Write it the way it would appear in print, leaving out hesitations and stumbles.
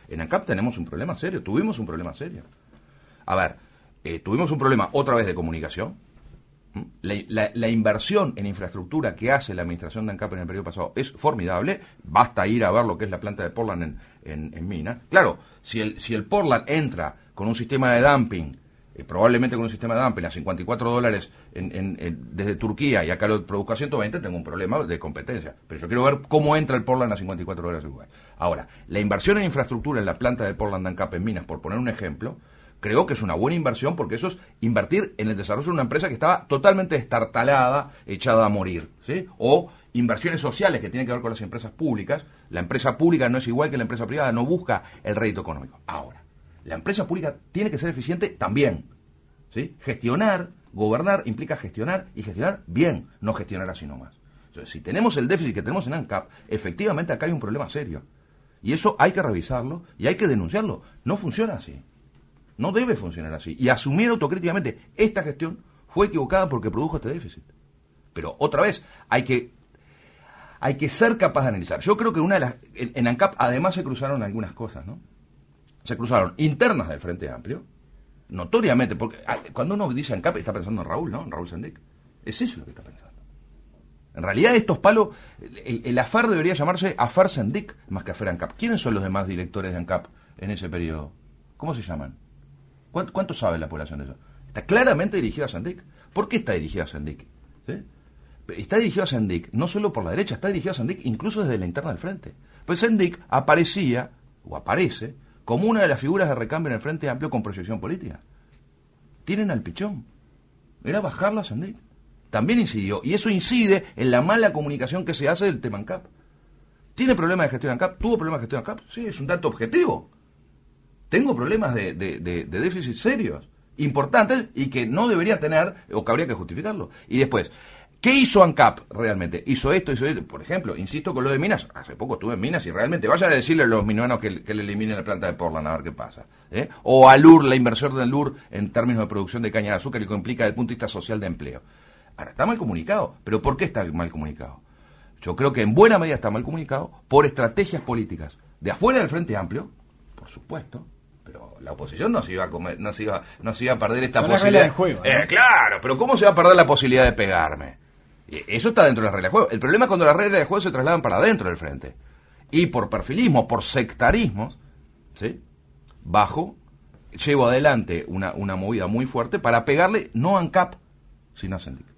En ANCAP tenemos un problema serio, tuvimos un problema serio. A ver, tuvimos un problema otra vez de comunicación. La inversión en infraestructura que hace la administración de ANCAP en el periodo pasado es formidable. Basta ir a ver lo que es la planta de Portland en Minas. Claro, si el Portland entra con un sistema de dumping, probablemente con un sistema de dumping a $54 desde Turquía y acá lo produzco a 120, tengo un problema de competencia. Pero yo quiero ver cómo entra el Portland a $54 en Uruguay. Ahora, la inversión en infraestructura en la planta de Portland ANCAP en Minas, por poner un ejemplo, creo que es una buena inversión porque eso es invertir en el desarrollo de una empresa que estaba totalmente destartalada, echada a morir, ¿sí? O inversiones sociales que tienen que ver con las empresas públicas. La empresa pública no es igual que la empresa privada, no busca el rédito económico. Ahora, la empresa pública tiene que ser eficiente también, ¿sí? Gestionar, gobernar implica gestionar y gestionar bien, no gestionar así nomás. Entonces, si tenemos el déficit que tenemos en ANCAP, efectivamente acá hay un problema serio. Y eso hay que revisarlo y hay que denunciarlo. No funciona así. No debe funcionar así. Y asumir autocríticamente, esta gestión fue equivocada porque produjo este déficit. Pero otra vez, hay que ser capaz de analizar. Yo creo que en ANCAP además se cruzaron algunas cosas, ¿no? Se cruzaron internas del Frente Amplio, notoriamente, porque cuando uno dice ANCAP está pensando en Raúl, ¿no? En Raúl Sendic. Es eso lo que está pensando. En realidad estos palos, el AFAR debería llamarse AFAR Sendic más que AFAR ANCAP. ¿Quiénes son los demás directores de ANCAP en ese periodo? ¿Cómo se llaman? ¿Cuánto sabe la población de eso? Está claramente dirigida a Sendic. ¿Por qué está dirigida a Sendic? ¿Sí? Está dirigida a Sendic no solo por la derecha, está dirigida a Sendic incluso desde la interna del Frente. Pues Sendic aparece como una de las figuras de recambio en el Frente Amplio con proyección política. Tienen al pichón. Era bajarla a Sendic. También incidió, y eso incide en la mala comunicación que se hace del tema ANCAP. ¿Tiene problemas de gestión ANCAP? ¿Tuvo problemas de gestión ANCAP? Sí, es un dato objetivo. Tengo problemas de déficit serios, importantes, y que no debería tener, o que habría que justificarlo. Y después, ¿qué hizo ANCAP realmente? Hizo esto. Por ejemplo, insisto con lo de Minas. Hace poco estuve en Minas y realmente vayan a decirle a los minuanos que le eliminen la planta de Portland a ver qué pasa. O a LUR, la inversión del LUR en términos de producción de caña de azúcar y que implica desde el punto de vista social de empleo. Ahora, está mal comunicado. ¿Pero por qué está mal comunicado? Yo creo que en buena medida está mal comunicado por estrategias políticas de afuera del Frente Amplio, por supuesto. Pero la oposición no se iba a comer, no se iba a perder esta posibilidad de juego, ¿no? Claro, pero ¿cómo se va a perder la posibilidad de pegarme? Eso está dentro de las reglas de juego. El problema es cuando las reglas de juego se trasladan para adentro del frente. Y por perfilismo, por sectarismos, ¿sí? Llevo adelante una movida muy fuerte para pegarle no a ANCAP, sino a Sendic.